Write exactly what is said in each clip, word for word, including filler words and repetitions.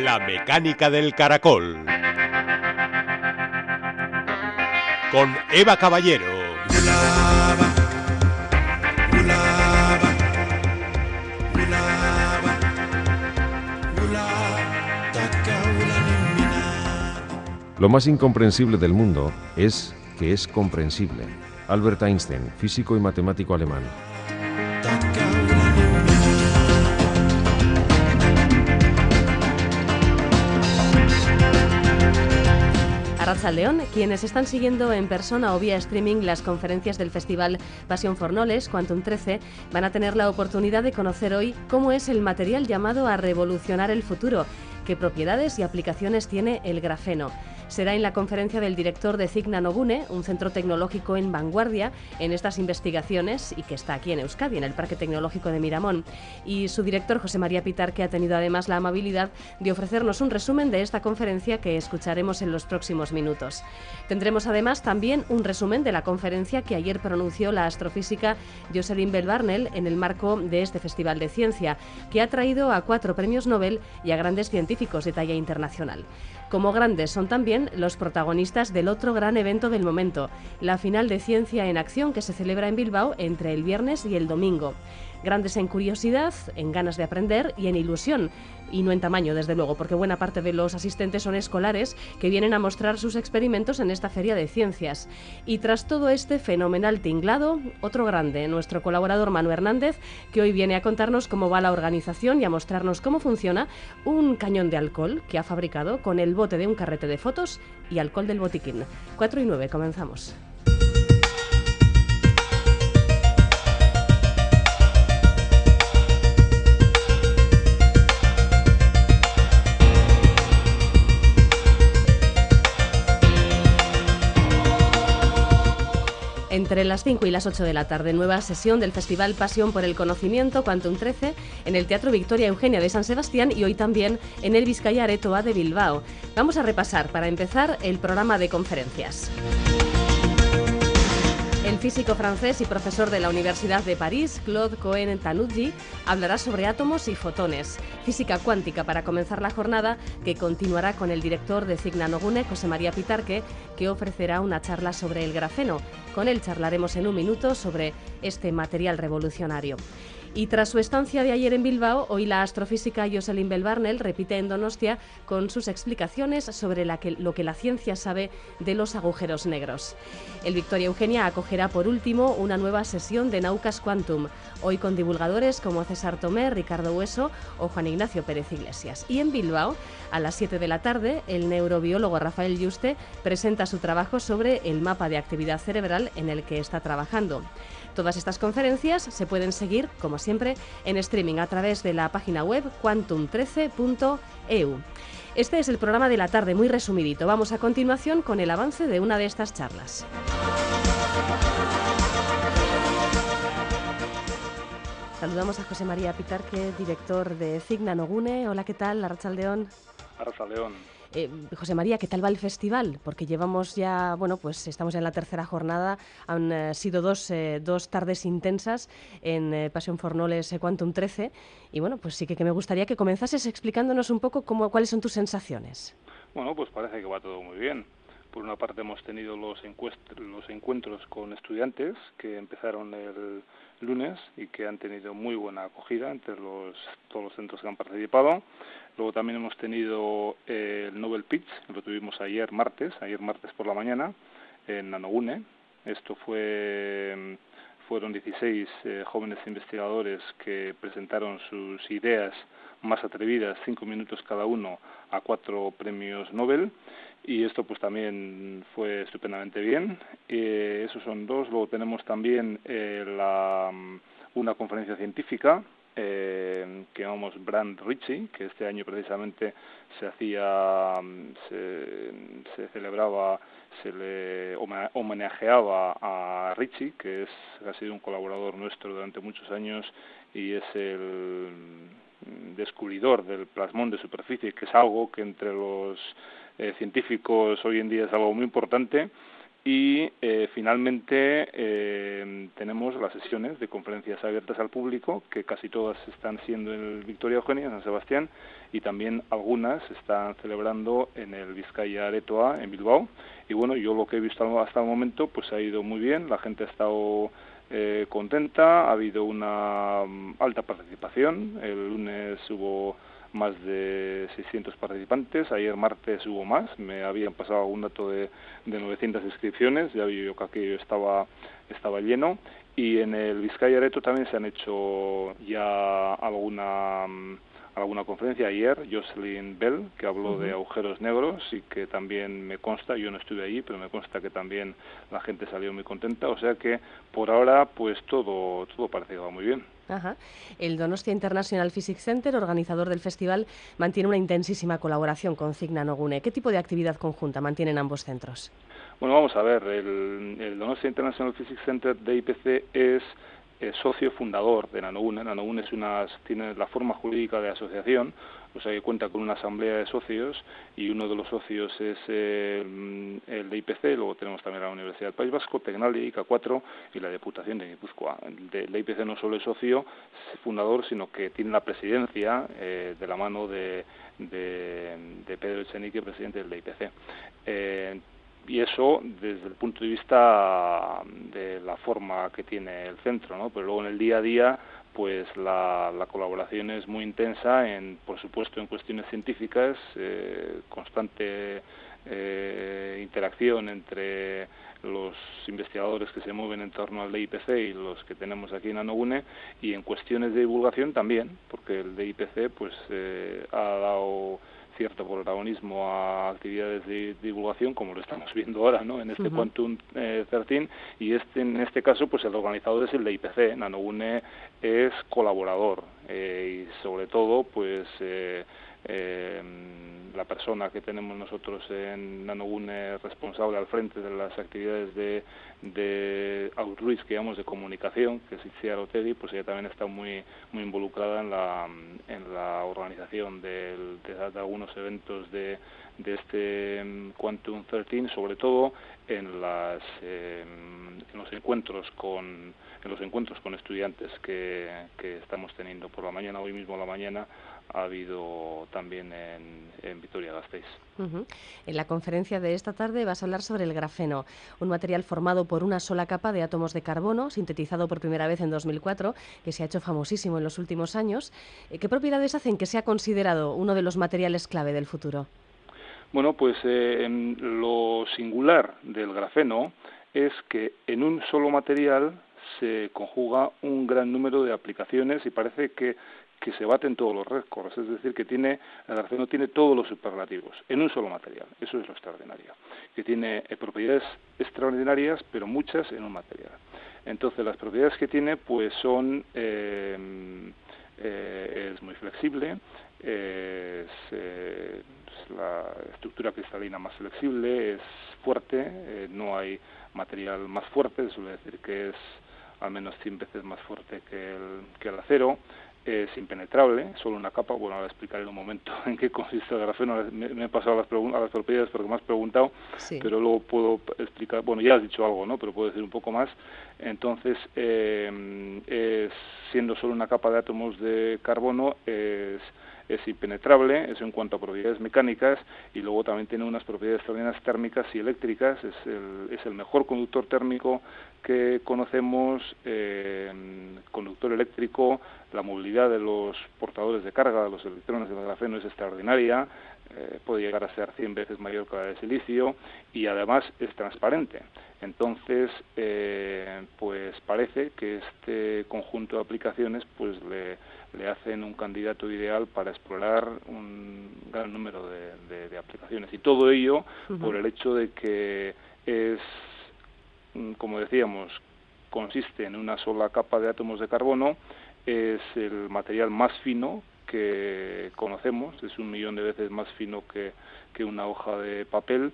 La mecánica del caracol. Con Eva Caballero. Lo más incomprensible del mundo es que es comprensible. Albert Einstein, físico y matemático alemán. Arratsaldeon, quienes están siguiendo en persona o vía streaming las conferencias del Festival Passion for Knowledge Quantum trece van a tener la oportunidad de conocer hoy cómo es el material llamado a revolucionar el futuro, qué propiedades y aplicaciones tiene el grafeno. Será en la conferencia del director de C I C Nanogune, un centro tecnológico en vanguardia en estas investigaciones y que está aquí en Euskadi, en el Parque Tecnológico de Miramón. Y su director, José María Pitar, que ha tenido además la amabilidad de ofrecernos un resumen de esta conferencia que escucharemos en los próximos minutos. Tendremos además también un resumen de la conferencia que ayer pronunció la astrofísica Jocelyn Bell Barnell en el marco de este Festival de Ciencia, que ha traído a cuatro premios Nobel y a grandes científicos de talla internacional. Como grandes son también los protagonistas del otro gran evento del momento, la final de Ciencia en Acción que se celebra en Bilbao entre el viernes y el domingo. Grandes en curiosidad, en ganas de aprender y en ilusión, y no en tamaño, desde luego, porque buena parte de los asistentes son escolares que vienen a mostrar sus experimentos en esta feria de ciencias. Y tras todo este fenomenal tinglado, otro grande, nuestro colaborador Manu Hernández, que hoy viene a contarnos cómo va la organización y a mostrarnos cómo funciona un cañón de alcohol que ha fabricado con el bote de un carrete de fotos y alcohol del botiquín. cuatro y nueve, comenzamos. Entre las cinco y las ocho de la tarde, nueva sesión del Festival Pasión por el Conocimiento Quantum trece en el Teatro Victoria Eugenia de San Sebastián y hoy también en el Bizkaia Aretoa de Bilbao. Vamos a repasar, para empezar, el programa de conferencias. El físico francés y profesor de la Universidad de París, Claude Cohen-Tanuzzi, hablará sobre átomos y fotones, física cuántica para comenzar la jornada, que continuará con el director de C I C Nanogune, José María Pitarque, que ofrecerá una charla sobre el grafeno. Con él charlaremos en un minuto sobre este material revolucionario. Y tras su estancia de ayer en Bilbao, hoy la astrofísica Jocelyn Bell Barnell repite en Donostia con sus explicaciones sobre la que, lo que la ciencia sabe de los agujeros negros. El Victoria Eugenia acogerá por último una nueva sesión de Naucas Quantum, hoy con divulgadores como César Tomé, Ricardo Hueso o Juan Ignacio Pérez Iglesias. Y en Bilbao, a las siete de la tarde, el neurobiólogo Rafael Yuste presenta su trabajo sobre el mapa de actividad cerebral en el que está trabajando. Todas estas conferencias se pueden seguir, como siempre, en streaming a través de la página web quantum trece punto e u. Este es el programa de la tarde, muy resumidito. Vamos a continuación con el avance de una de estas charlas. Saludamos a José María Pitarque, director de C I C Nanogune. Hola, ¿qué tal? Arratsaldeon. Arratsaldeon. Eh, José María, ¿qué tal va el festival? Porque llevamos ya, bueno, pues estamos en la tercera jornada, han eh, sido dos, eh, dos tardes intensas en eh, Passion for Knowledge Quantum trece y bueno, pues sí que, que me gustaría que comenzases explicándonos un poco cómo, cuáles son tus sensaciones. Bueno, pues parece que va todo muy bien. Por una parte hemos tenido los, los encuentros con estudiantes que empezaron el lunes y que han tenido muy buena acogida entre los, todos los centros que han participado. Luego también hemos tenido eh, el Nobel Pitch, lo tuvimos ayer martes, ayer martes por la mañana, en Nanogune. Esto fue, fueron dieciséis eh, jóvenes investigadores que presentaron sus ideas más atrevidas, cinco minutos cada uno, a cuatro premios Nobel. Y esto pues también fue estupendamente bien. Eh, esos son dos. Luego tenemos también eh, la, una conferencia científica eh, que llamamos Brand Ritchie, que este año precisamente se hacía, se, se celebraba, se le homenajeaba a Ritchie, que es, ha sido un colaborador nuestro durante muchos años y es el descubridor del plasmón de superficie, que es algo que entre los eh, científicos hoy en día es algo muy importante Y eh, finalmente eh, tenemos las sesiones de conferencias abiertas al público, que casi todas están siendo en el Victoria Eugenia, en San Sebastián, y también algunas se están celebrando en el Vizcaya Aretoa, en Bilbao. Y bueno, yo lo que he visto hasta el momento pues ha ido muy bien, la gente ha estado eh, contenta, ha habido una um, alta participación, el lunes hubo más de seiscientos participantes, ayer martes hubo más, me habían pasado un dato de, de novecientas inscripciones, ya vi yo que aquello estaba, estaba lleno, y en el Vizcaya Areto también se han hecho ya alguna alguna conferencia ayer, Jocelyn Bell, que habló uh-huh. de agujeros negros y que también me consta, yo no estuve allí, pero me consta que también la gente salió muy contenta, o sea que por ahora pues todo, todo parece que va muy bien. Ajá. El Donostia International Physics Center, organizador del festival, mantiene una intensísima colaboración con Cigna Nogune. ¿Qué tipo de actividad conjunta mantienen ambos centros? Bueno, vamos a ver, el, el Donostia International Physics Center de I P C es eh, socio fundador de Nanogune. Nanogune es una, tiene la forma jurídica de asociación, o sea que cuenta con una asamblea de socios y uno de los socios es eh, el de I P C, luego tenemos también la Universidad del País Vasco, Tecnalia, I C A cuatro y la Diputación de Guipúzcoa. El de, el I P C no solo es socio fundador, sino que tiene la presidencia eh, de la mano de, de, de Pedro Echenique, presidente del I P C. Eh, y eso desde el punto de vista de la forma que tiene el centro, ¿no? Pero luego en el día a día pues la, la colaboración es muy intensa, en por supuesto en cuestiones científicas, eh, constante eh, interacción entre los investigadores que se mueven en torno al D I P C y los que tenemos aquí en Nanogune, y en cuestiones de divulgación también, porque el D I P C pues eh, ha dado cierto protagonismo a actividades de divulgación, como lo estamos viendo ahora, ¿no? En este uh-huh. Quantum eh, trece, y este en este caso pues el organizador es el de I P C. Nanogune es colaborador eh, y sobre todo pues eh, eh, la persona que tenemos nosotros en Nanogune responsable al frente de las actividades de, de outreach, que llamamos de comunicación, que es Itziar Otegi, pues ella también está muy muy involucrada en la en la organización del, de, de algunos eventos de, de este Quantum trece, sobre todo en las eh, en los encuentros con en los encuentros con estudiantes que, que estamos teniendo por la mañana. Hoy mismo a la mañana ha habido también en, en Vitoria-Gasteiz. Uh-huh. En la conferencia de esta tarde vas a hablar sobre el grafeno, un material formado por una sola capa de átomos de carbono, sintetizado por primera vez en dos mil cuatro, que se ha hecho famosísimo en los últimos años. ¿Qué propiedades hacen que sea considerado uno de los materiales clave del futuro? Bueno, pues eh, lo singular del grafeno es que en un solo material se conjuga un gran número de aplicaciones y parece que que se baten todos los récords, es decir, que tiene el grafeno tiene todos los superlativos en un solo material. Eso es lo extraordinario, que tiene eh, propiedades extraordinarias, pero muchas en un material. Entonces, las propiedades que tiene, pues son eh, eh, es muy flexible, eh, es, eh, es la estructura cristalina más flexible, es fuerte, eh, no hay material más fuerte, se suele decir que es al menos cien veces más fuerte que el, que el acero. Es impenetrable, solo una capa. Bueno, ahora explicaré en un momento en qué consiste el grafeno. Me, me he pasado a las, a las propiedades porque me has preguntado, sí. Pero luego puedo explicar, bueno, ya has dicho algo, ¿no? Pero puedo decir un poco más. Entonces, eh, es, siendo solo una capa de átomos de carbono, es, es impenetrable, eso en cuanto a propiedades mecánicas, y luego también tiene unas propiedades extraordinarias térmicas y eléctricas. Es el, es el mejor conductor térmico que conocemos, eh, conductor eléctrico, la movilidad de los portadores de carga, de los electrones del grafeno, es extraordinaria, eh, puede llegar a ser cien veces mayor que la de silicio, y además es transparente. Entonces, eh, pues parece que este conjunto de aplicaciones pues le, le hacen un candidato ideal para explorar un gran número de, de, de aplicaciones. Y todo ello uh-huh. por el hecho de que es, como decíamos, consiste en una sola capa de átomos de carbono, es el material más fino que conocemos, es un millón de veces más fino que, que una hoja de papel,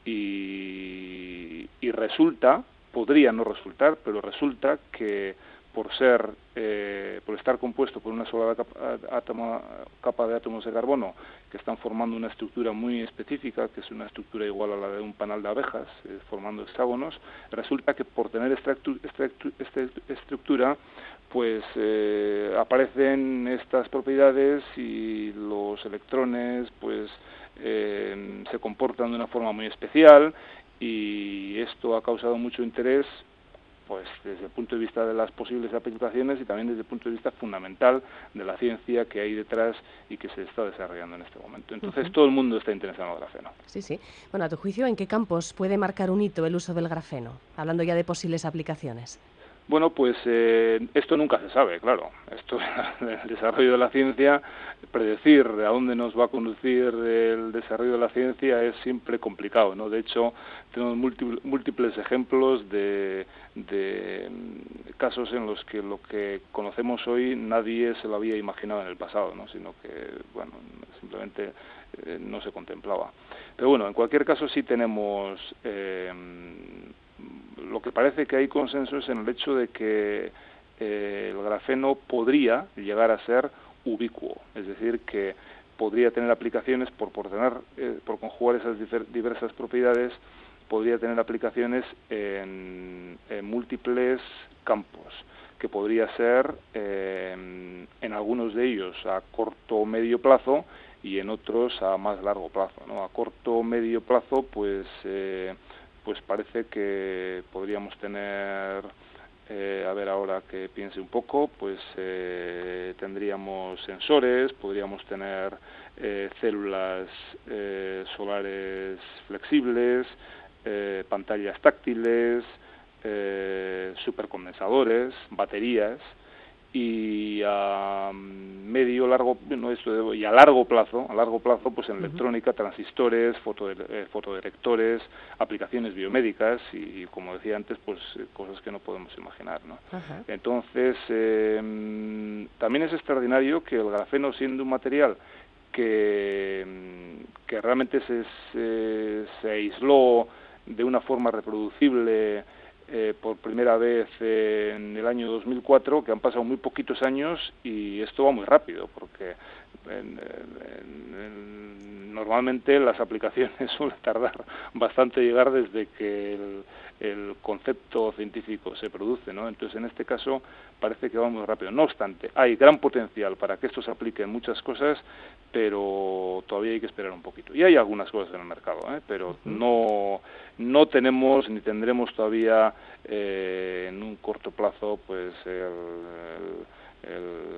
y, y resulta, podría no resultar, pero resulta que por ser, eh, por estar compuesto por una sola capa, átomo, capa de átomos de carbono que están formando una estructura muy específica, que es una estructura igual a la de un panal de abejas, eh, formando hexágonos, resulta que por tener esta, esta, esta estructura, pues eh, aparecen estas propiedades y los electrones, pues eh, se comportan de una forma muy especial, y esto ha causado mucho interés, pues desde el punto de vista de las posibles aplicaciones y también desde el punto de vista fundamental de la ciencia que hay detrás y que se está desarrollando en este momento. Entonces, uh-huh. todo el mundo está interesado en el grafeno. Sí, sí. Bueno, a tu juicio, ¿en qué campos puede marcar un hito el uso del grafeno? Hablando ya de posibles aplicaciones. Bueno, pues eh, esto nunca se sabe, claro. Esto, el desarrollo de la ciencia, predecir a dónde nos va a conducir el desarrollo de la ciencia es siempre complicado, ¿no? De hecho, tenemos múltiples, múltiples ejemplos de, de casos en los que lo que conocemos hoy nadie se lo había imaginado en el pasado, ¿no? Sino que, bueno, simplemente eh, no se contemplaba. Pero bueno, en cualquier caso sí tenemos... Eh, lo que parece que hay consenso es en el hecho de que eh, el grafeno podría llegar a ser ubicuo, es decir, que podría tener aplicaciones por, por, tener, eh, por conjugar esas diversas propiedades, podría tener aplicaciones en, en múltiples campos, que podría ser eh, en algunos de ellos a corto o medio plazo y en otros a más largo plazo, ¿no? A corto o medio plazo, pues... Eh, pues parece que podríamos tener, eh, a ver ahora que piense un poco, pues eh, tendríamos sensores, podríamos tener eh, células eh, solares flexibles, eh, pantallas táctiles, eh, supercondensadores, baterías, y a medio largo no esto y a largo plazo a largo plazo pues en uh-huh. electrónica, transistores, foto, eh, fotodirectores, aplicaciones biomédicas y, como decía antes, pues cosas que no podemos imaginar, ¿no? Uh-huh. Entonces eh, también es extraordinario que el grafeno, siendo un material que, que realmente se, se, se aisló de una forma reproducible Eh, por primera vez eh, en el año dos mil cuatro, que han pasado muy poquitos años y esto va muy rápido, porque en, en, en, normalmente las aplicaciones suelen tardar bastante en llegar desde que el, el concepto científico se produce, ¿no? Entonces, en este caso, parece que va muy rápido. No obstante, hay gran potencial para que esto se aplique en muchas cosas, pero todavía hay que esperar un poquito. Y hay algunas cosas en el mercado, ¿eh? Pero uh-huh. no, no tenemos ni tendremos todavía eh, en un corto plazo pues el, el,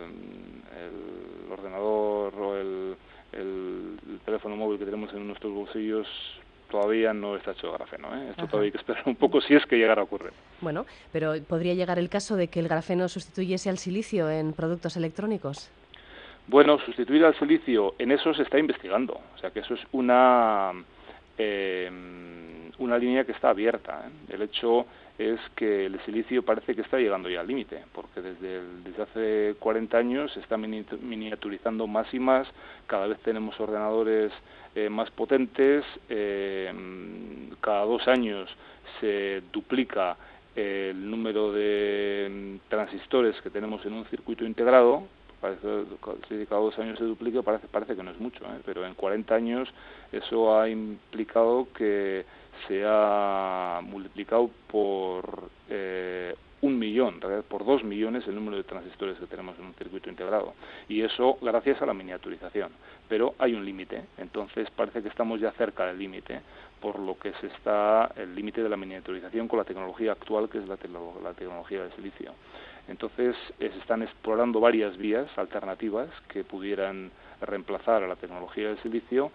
el, el ordenador o el, el, el teléfono móvil que tenemos en nuestros bolsillos. Todavía no está hecho de grafeno, ¿eh? Esto Ajá. todavía hay que esperar un poco si es que llegara a ocurrir. Bueno, pero ¿podría llegar el caso de que el grafeno sustituyese al silicio en productos electrónicos? Bueno, sustituir al silicio, en eso se está investigando. O sea que eso es una, eh, una línea que está abierta, ¿eh? El hecho es que el silicio parece que está llegando ya al límite, porque desde, el, desde hace cuarenta años se está miniaturizando más y más, cada vez tenemos ordenadores eh, más potentes, eh, cada dos años se duplica el número de transistores que tenemos en un circuito integrado. Parece, si cada dos años se duplica, parece, parece que no es mucho, ¿eh? Pero en cuarenta años eso ha implicado que se ha multiplicado por eh, un millón, por dos millones el número de transistores que tenemos en un circuito integrado. Y eso gracias a la miniaturización. Pero hay un límite, entonces parece que estamos ya cerca del límite, por lo que se está el límite de la miniaturización con la tecnología actual, que es la, te la tecnología de silicio. Entonces eh, se están explorando varias vías alternativas que pudieran reemplazar a la tecnología del silicio,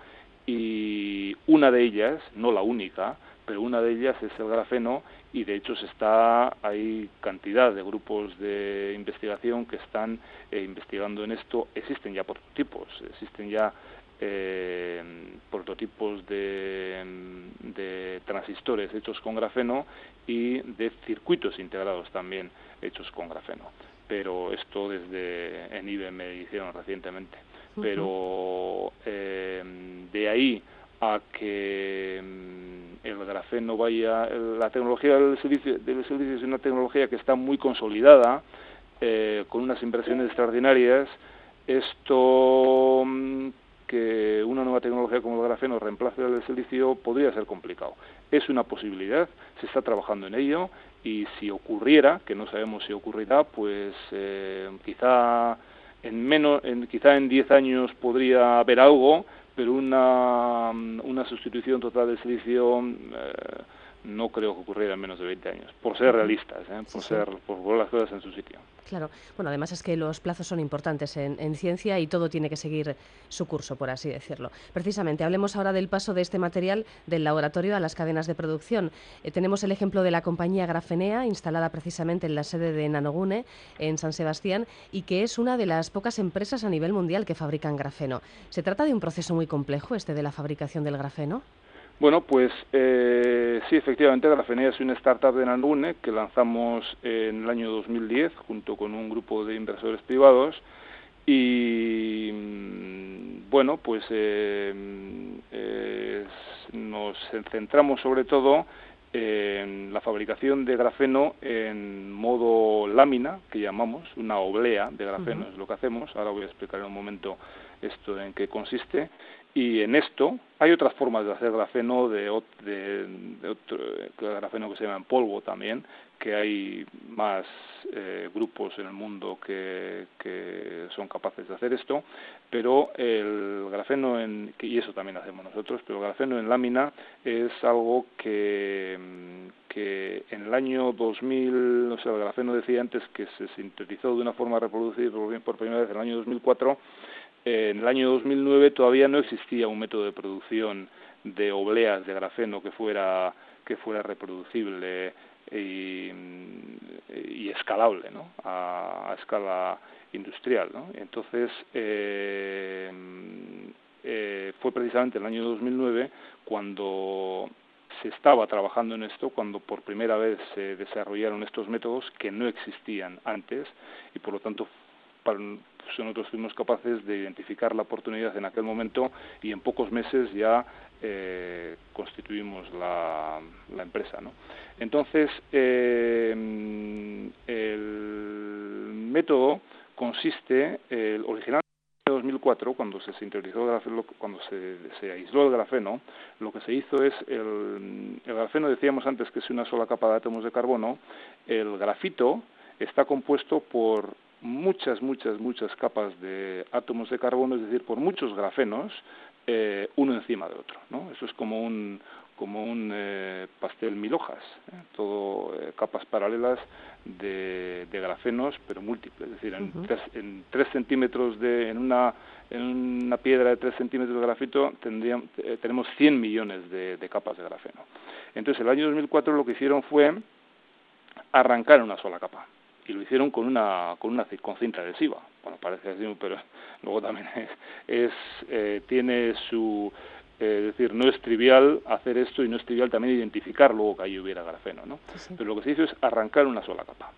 y una de ellas, no la única, pero una de ellas es el grafeno, y de hecho se está hay cantidad de grupos de investigación que están eh, investigando en esto. Existen ya prototipos, existen ya eh, prototipos de, de transistores hechos con grafeno y de circuitos integrados también hechos con grafeno. Pero esto desde en I B M hicieron recientemente. Uh-huh. Pero eh, de ahí a que el grafeno vaya, la tecnología del silicio, del silicio es una tecnología que está muy consolidada, eh, con unas inversiones extraordinarias, esto, que una nueva tecnología como el grafeno reemplace el silicio, podría ser complicado. Es una posibilidad, se está trabajando en ello, y si ocurriera, que no sabemos si ocurrirá, pues eh, quizá en menos, en, quizá en diez años podría haber algo, pero una, una sustitución total del silicio eh, no creo que ocurriera en menos de veinte años, por ser realistas, ¿eh? por, sí, ser, sí. por poner las cosas en su sitio. Claro, bueno, además es que los plazos son importantes en, en ciencia y todo tiene que seguir su curso, por así decirlo. Precisamente, hablemos ahora del paso de este material del laboratorio a las cadenas de producción. Eh, tenemos el ejemplo de la compañía Grafenea, instalada precisamente en la sede de Nanogune, en San Sebastián, y que es una de las pocas empresas a nivel mundial que fabrican grafeno. ¿Se trata de un proceso muy complejo este de la fabricación del grafeno? Bueno, pues eh, sí, efectivamente, Grafenea es una startup de Nanogune que lanzamos en el año dos mil diez junto con un grupo de inversores privados y, bueno, pues eh, eh, nos centramos sobre todo en la fabricación de grafeno en modo lámina, que llamamos, una oblea de grafeno, uh-huh. es lo que hacemos. Ahora voy a explicar en un momento esto en qué consiste. Y en esto hay otras formas de hacer grafeno, de, de, de otro de grafeno que se llama en polvo también, que hay más eh, grupos en el mundo que, que son capaces de hacer esto, pero el grafeno, en, y eso también hacemos nosotros, pero el grafeno en lámina es algo que, que en el año dos mil, o sea, el grafeno decía antes que se sintetizó de una forma reproducida por, por primera vez en el año dos mil cuatro. En el año dos mil nueve todavía no existía un método de producción de obleas de grafeno que fuera que fuera reproducible y, y escalable, ¿no? a, a escala industrial, ¿no? Entonces eh, eh, fue precisamente el año dos mil nueve cuando se estaba trabajando en esto, cuando por primera vez se desarrollaron estos métodos que no existían antes, y por lo tanto para, nosotros fuimos capaces de identificar la oportunidad en aquel momento y en pocos meses ya eh, constituimos la, la empresa, ¿no? Entonces, eh, el método consiste, el original en dos mil cuatro, cuando se sintetizó el grafeno, cuando se, se aisló el grafeno, lo que se hizo es, el, el grafeno, decíamos antes que es una sola capa de átomos de carbono, el grafito está compuesto por muchas, muchas, muchas capas de átomos de carbono, es decir, por muchos grafenos, eh, uno encima de otro, ¿no? Eso es como un, como un eh, pastel mil hojas, ¿eh? todo eh, capas paralelas de, de grafenos, pero múltiples, es decir, en, uh-huh. tres, en tres centímetros de, en una, en una piedra de tres centímetros de grafito tendríamos, eh, tenemos cien millones de, de capas de grafeno. Entonces, el año dos mil cuatro lo que hicieron fue arrancar una sola capa. Y lo hicieron con una con una con cinta adhesiva. Bueno, parece así, pero luego también es, es eh, tiene su eh, es decir, no es trivial hacer esto y no es trivial también identificar luego que ahí hubiera grafeno, ¿no? Sí, sí. Pero lo que se hizo es arrancar una sola capa.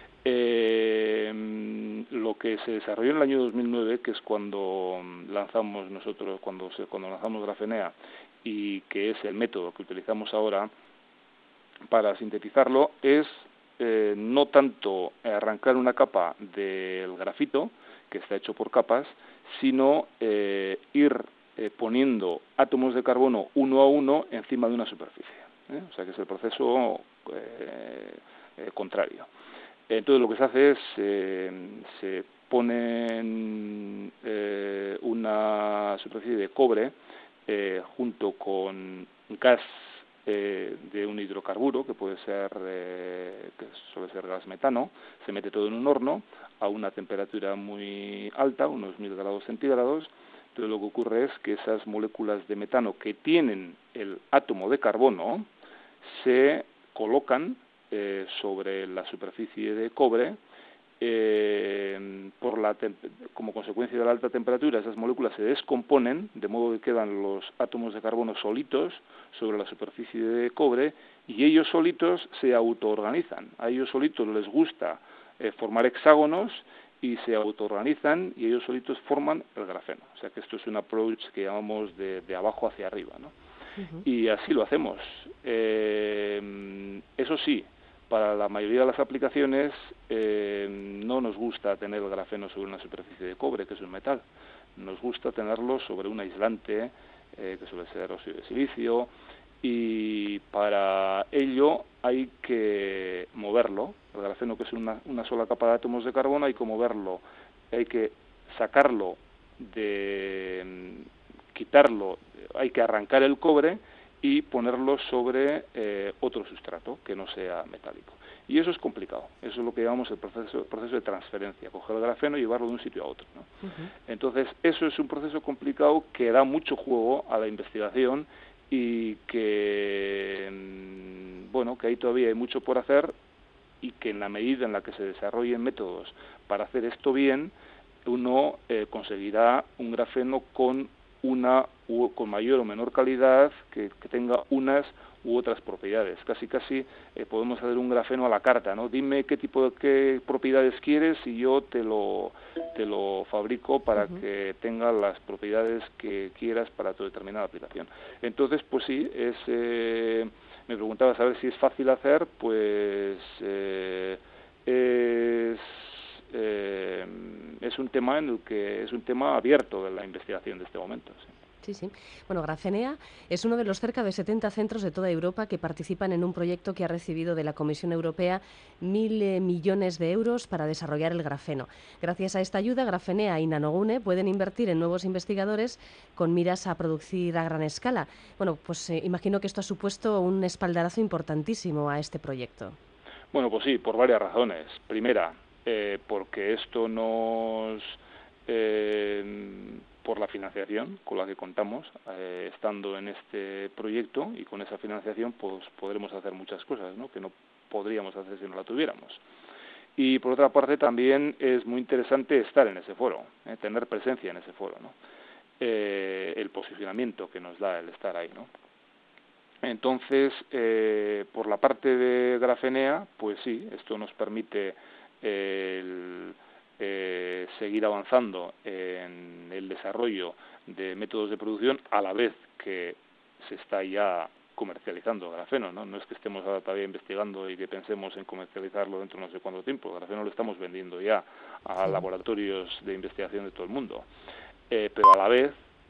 Eh, lo que se desarrolló en el año dos mil nueve, que es cuando lanzamos nosotros, cuando se, cuando lanzamos Grafenea, y que es el método que utilizamos ahora para sintetizarlo, es Eh, no tanto arrancar una capa del grafito, que está hecho por capas, sino eh, ir eh, poniendo átomos de carbono uno a uno encima de una superficie, ¿eh? O sea que es el proceso eh, eh, contrario. Entonces lo que se hace es, eh, se pone eh, una superficie de cobre eh, junto con gas Eh, de un hidrocarburo, que puede ser, eh, que suele ser gas metano, se mete todo en un horno a una temperatura muy alta, unos mil grados centígrados. Entonces lo que ocurre es que esas moléculas de metano que tienen el átomo de carbono se colocan eh, sobre la superficie de cobre. Eh, por la como consecuencia de la alta temperatura, esas moléculas se descomponen, de modo que quedan los átomos de carbono solitos sobre la superficie de cobre, y ellos solitos se autoorganizan. A ellos solitos les gusta eh, formar hexágonos y se autoorganizan, y ellos solitos forman el grafeno. O sea que esto es un approach que llamamos de, de abajo hacia arriba, ¿no? Uh-huh. Y así lo hacemos. Eh, eso sí, para la mayoría de las aplicaciones eh, no nos gusta tener el grafeno sobre una superficie de cobre, que es un metal. Nos gusta tenerlo sobre un aislante, eh, que suele ser óxido de silicio, y para ello hay que moverlo. El grafeno, que es una, una sola capa de átomos de carbono, hay que moverlo, hay que sacarlo, de quitarlo, hay que arrancar el cobre y ponerlo sobre eh, otro sustrato que no sea metálico. Y eso es complicado, eso es lo que llamamos el proceso, el proceso de transferencia, coger el grafeno y llevarlo de un sitio a otro, ¿no? Uh-huh. Entonces, eso es un proceso complicado que da mucho juego a la investigación y que, bueno, que ahí todavía hay mucho por hacer, y que en la medida en la que se desarrollen métodos para hacer esto bien, uno eh, conseguirá un grafeno con una u, con mayor o menor calidad, que, que tenga unas u otras propiedades. Casi casi eh, podemos hacer un grafeno a la carta, ¿no? Dime qué tipo de qué propiedades quieres y yo te lo te lo fabrico para uh-huh. que tenga las propiedades que quieras para tu determinada aplicación. Entonces, pues sí, es eh, me preguntabas a ver si es fácil hacer, pues eh, es Eh, es un tema en el que es un tema abierto de la investigación de este momento. Sí. Sí, sí. Bueno, Grafenea es uno de los cerca de setenta centros de toda Europa que participan en un proyecto que ha recibido de la Comisión Europea mil eh, millones de euros para desarrollar el grafeno. Gracias a esta ayuda, Grafenea y Nanogune pueden invertir en nuevos investigadores con miras a producir a gran escala. Bueno, pues eh, imagino que esto ha supuesto un espaldarazo importantísimo a este proyecto. Bueno, pues sí, por varias razones. Primera, Eh, porque esto nos, eh, por la financiación con la que contamos, eh, estando en este proyecto, y con esa financiación pues podremos hacer muchas cosas, ¿no?, que no podríamos hacer si no la tuviéramos. Y por otra parte también es muy interesante estar en ese foro, eh, tener presencia en ese foro, ¿no?, eh, el posicionamiento que nos da el estar ahí, ¿no? Entonces, eh, por la parte de Grafenea, pues sí, esto nos permite el eh, seguir avanzando en el desarrollo de métodos de producción a la vez que se está ya comercializando grafeno, ¿no? No es que estemos ahora todavía investigando y que pensemos en comercializarlo dentro de no sé cuánto tiempo. El grafeno lo estamos vendiendo ya a sí. laboratorios de investigación de todo el mundo, eh, pero a la vez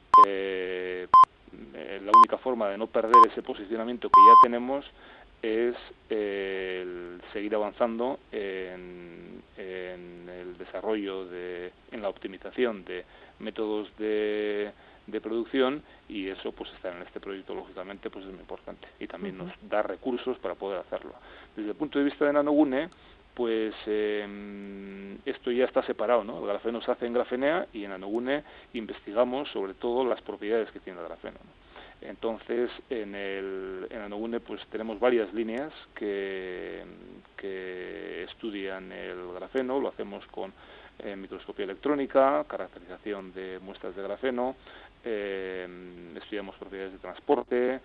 eh, eh, la única forma de no perder ese posicionamiento que ya tenemos es eh, el seguir avanzando en, en el desarrollo, de, en la optimización de métodos de, de producción, y eso, pues estar en este proyecto, lógicamente, pues es muy importante, y también uh-huh. nos da recursos para poder hacerlo. Desde el punto de vista de Nanogune, pues eh, esto ya está separado, ¿no? El grafeno se hace en Grafenea, y en Nanogune investigamos sobre todo las propiedades que tiene el grafeno, ¿no? Entonces, en el en Nanogune pues tenemos varias líneas que, que estudian el grafeno. Lo hacemos con eh, microscopía electrónica, caracterización de muestras de grafeno, eh, estudiamos propiedades de transporte,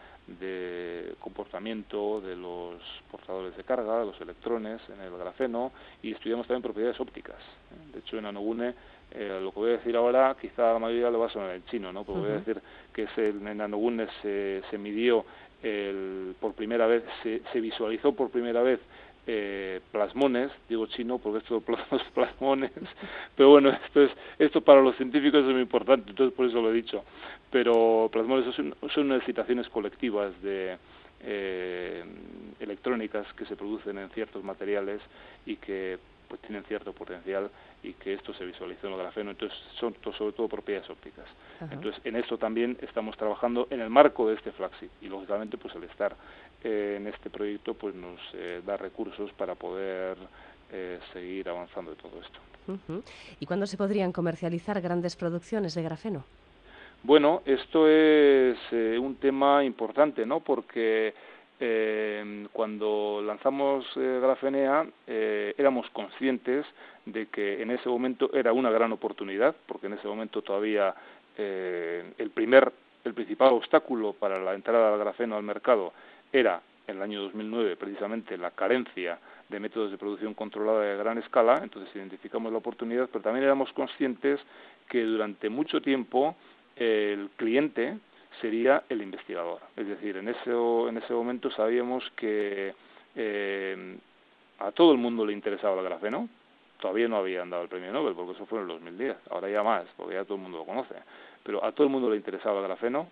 de comportamiento de los portadores de carga, de los electrones en el grafeno, y estudiamos también propiedades ópticas. De hecho, en Nanogune, Eh, lo que voy a decir ahora, quizá a la mayoría lo va a sonar en chino, ¿no? Porque uh-huh. voy a decir que es el, en Nanogune se, se midió el, por primera vez, se, se visualizó por primera vez eh, plasmones, digo chino porque esto de los plasmones, pero bueno, esto es esto para los científicos es muy importante, entonces por eso lo he dicho. Pero plasmones son, son excitaciones colectivas de eh, electrónicas que se producen en ciertos materiales y que pues tienen cierto potencial, y que esto se visualizó en el grafeno. Entonces son to, sobre todo propiedades ópticas. Ajá. Entonces en esto también estamos trabajando en el marco de este Flagship, y lógicamente pues el estar eh, en este proyecto pues nos eh, da recursos para poder eh, seguir avanzando de todo esto. Uh-huh. ¿Y cuándo se podrían comercializar grandes producciones de grafeno? Bueno, esto es eh, un tema importante, ¿no? Porque Eh, cuando lanzamos eh, Grafenea eh, éramos conscientes de que en ese momento era una gran oportunidad, porque en ese momento todavía eh, el primer, el principal obstáculo para la entrada del grafeno al mercado era, en el año dos mil nueve, precisamente la carencia de métodos de producción controlada de gran escala. Entonces identificamos la oportunidad, pero también éramos conscientes que durante mucho tiempo eh, el cliente sería el investigador. Es decir, en ese, en ese momento sabíamos que eh, a todo el mundo le interesaba el grafeno. Todavía no habían dado el premio Nobel, porque eso fue en el dos mil diez, ahora ya más, porque ya todo el mundo lo conoce. Pero a todo el mundo le interesaba el grafeno,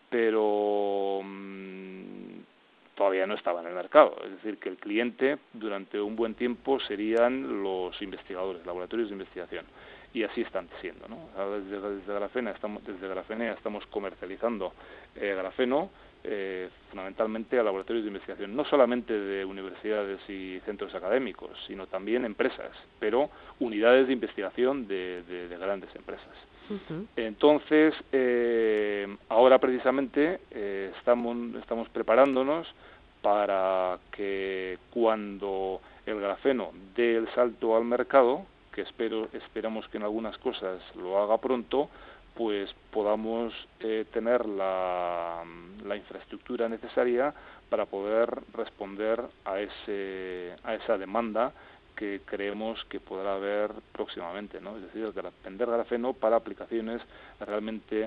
pero mmm, todavía no estaba en el mercado. Es decir, que el cliente durante un buen tiempo serían los investigadores, laboratorios de investigación. Y así están siendo, ¿no? Desde, desde, Grafena estamos, desde Grafenea estamos comercializando eh, grafeno, eh, fundamentalmente a laboratorios de investigación, no solamente de universidades y centros académicos, sino también empresas, pero unidades de investigación de, de, de grandes empresas. Uh-huh. Entonces, eh, ahora precisamente eh, estamos, estamos preparándonos para que cuando el grafeno dé el salto al mercado, que espero esperamos que en algunas cosas lo haga pronto, pues podamos eh, tener la, la infraestructura necesaria para poder responder a ese a esa demanda que creemos que podrá haber próximamente, ¿no? Es decir, vender grafeno para aplicaciones realmente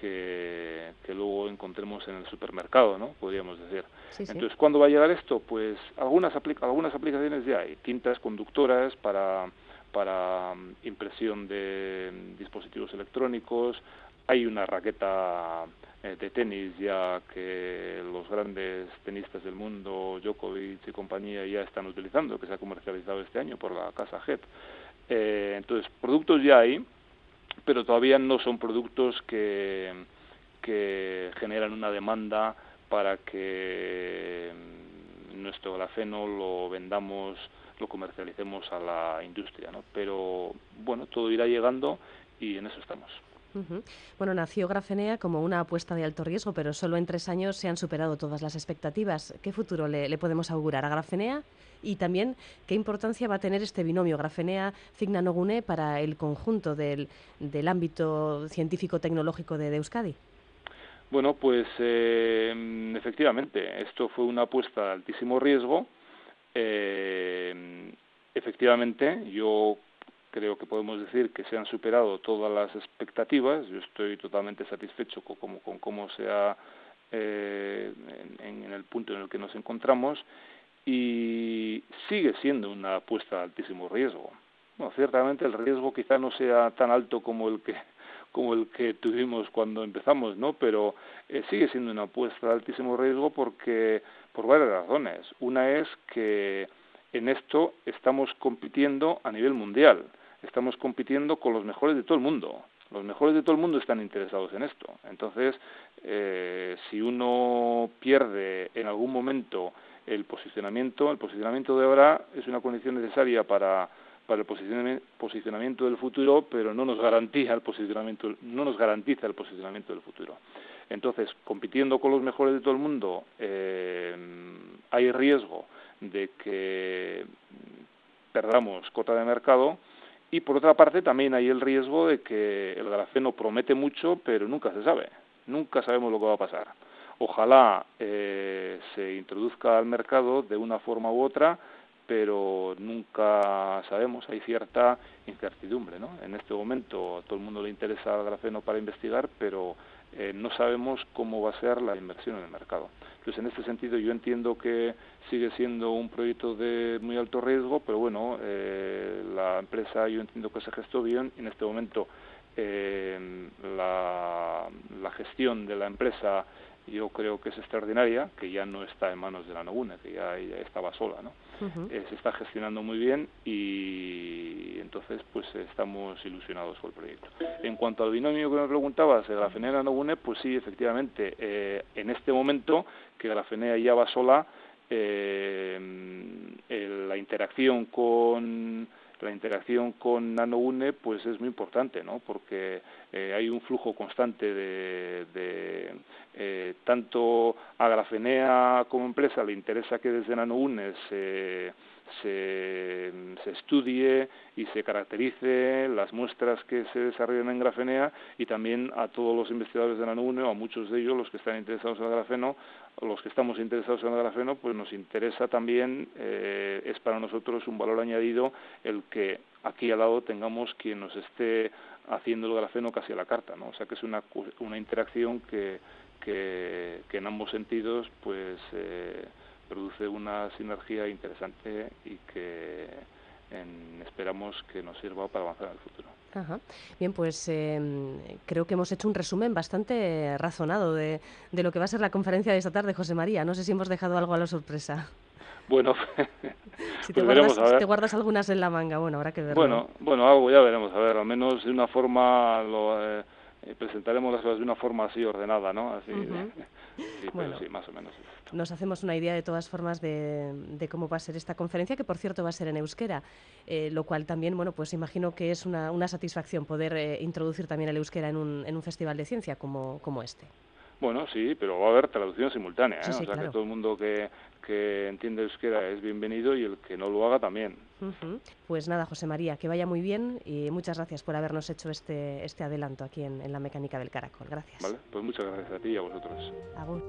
que, que luego encontremos en el supermercado, ¿no? Podríamos decir. Sí, sí. Entonces, ¿cuándo va a llegar esto? Pues algunas aplica algunas aplicaciones ya hay, tintas conductoras para para impresión de dispositivos electrónicos, hay una raqueta eh, de tenis ya que los grandes tenistas del mundo, Djokovic y compañía, ya están utilizando, que se ha comercializado este año por la casa H E P. Eh, entonces, productos ya hay, pero todavía no son productos que, que generan una demanda para que nuestro grafeno lo vendamos, lo comercialicemos a la industria, ¿no? Pero, bueno, todo irá llegando y en eso estamos. Uh-huh. Bueno, nació Grafenea como una apuesta de alto riesgo, pero solo en tres años se han superado todas las expectativas. ¿Qué futuro le, le podemos augurar a Grafenea? Y también, ¿qué importancia va a tener este binomio Grafenea-Cigna-Nogune para el conjunto del, del ámbito científico-tecnológico de, de Euskadi? Bueno, pues eh, efectivamente, esto fue una apuesta de altísimo riesgo. Eh, efectivamente, yo creo que podemos decir que se han superado todas las expectativas. Yo estoy totalmente satisfecho con, con, con cómo se ha, eh, en, en el punto en el que nos encontramos, y sigue siendo una apuesta de altísimo riesgo. Bueno, ciertamente el riesgo quizá no sea tan alto como el que como el que tuvimos cuando empezamos, ¿no? Pero eh, sigue siendo una apuesta de altísimo riesgo porque por varias razones. Una es que en esto estamos compitiendo a nivel mundial, estamos compitiendo con los mejores de todo el mundo. Los mejores de todo el mundo están interesados en esto. Entonces, eh, si uno pierde en algún momento el posicionamiento, el posicionamiento de ahora es una condición necesaria para para el posicionamiento del futuro, pero no nos garantiza el posicionamiento, no nos garantiza el posicionamiento del futuro. Entonces, compitiendo con los mejores de todo el mundo, eh, hay riesgo de que perdamos cota de mercado, y por otra parte también hay el riesgo de que el grafeno promete mucho, pero nunca se sabe, nunca sabemos lo que va a pasar. Ojalá eh, se introduzca al mercado de una forma u otra, pero nunca sabemos, hay cierta incertidumbre, ¿no? En este momento a todo el mundo le interesa el grafeno para investigar, pero eh, no sabemos cómo va a ser la inversión en el mercado. Entonces, en este sentido, yo entiendo que sigue siendo un proyecto de muy alto riesgo, pero bueno, eh, la empresa yo entiendo que se gestó bien. En este momento eh, la, la gestión de la empresa yo creo que es extraordinaria, que ya no está en manos de la Nogune, que ya, ya estaba sola, ¿no? Uh-huh. Eh, se está gestionando muy bien y entonces pues estamos ilusionados con el proyecto. En cuanto al binomio que me preguntabas, Grafenea Nogune, pues sí, efectivamente, eh, en este momento que Grafenea ya va sola, eh, el, la interacción con la interacción con Nogune pues es muy importante, ¿no? Porque eh, hay un flujo constante de, de eh, tanto a Grafenea como empresa le interesa que desde Nogune se, se, se estudie y se caracterice las muestras que se desarrollan en Grafenea, y también a todos los investigadores de Nogune, o a muchos de ellos, los que están interesados en el grafeno, los que estamos interesados en el grafeno, pues nos interesa también, eh, es para nosotros un valor añadido el que aquí al lado tengamos quien nos esté haciendo el grafeno casi a la carta, ¿no? O sea que es una, una interacción que, que, que en ambos sentidos pues eh, produce una sinergia interesante y que en, esperamos que nos sirva para avanzar en el futuro. Ajá. Bien, pues eh, creo que hemos hecho un resumen bastante razonado de, de lo que va a ser la conferencia de esta tarde, José María. No sé si hemos dejado algo a la sorpresa. Bueno, si, te pues guardas, veremos, a ver. si te guardas algunas en la manga, bueno, habrá que verlo. Bueno, bueno, algo ya veremos, a ver, al menos de una forma, lo, eh, presentaremos las cosas de una forma así ordenada, ¿no? Así, uh-huh. de, sí, bueno, pues sí, más o menos. Nos hacemos una idea de todas formas de, de cómo va a ser esta conferencia, que por cierto va a ser en euskera, eh, lo cual también, bueno, pues imagino que es una, una satisfacción poder eh, introducir también el euskera en un, en un festival de ciencia como, como este. Bueno, sí, pero va a haber traducción simultánea, ¿eh? Sí, sí, o sea claro. que todo el mundo que, que entiende euskera es bienvenido y el que no lo haga también. Uh-huh. Pues nada, José María, que vaya muy bien y muchas gracias por habernos hecho este, este adelanto aquí en, en la Mecánica del Caracol. Gracias. Vale, pues muchas gracias a ti y a vosotros. Agur.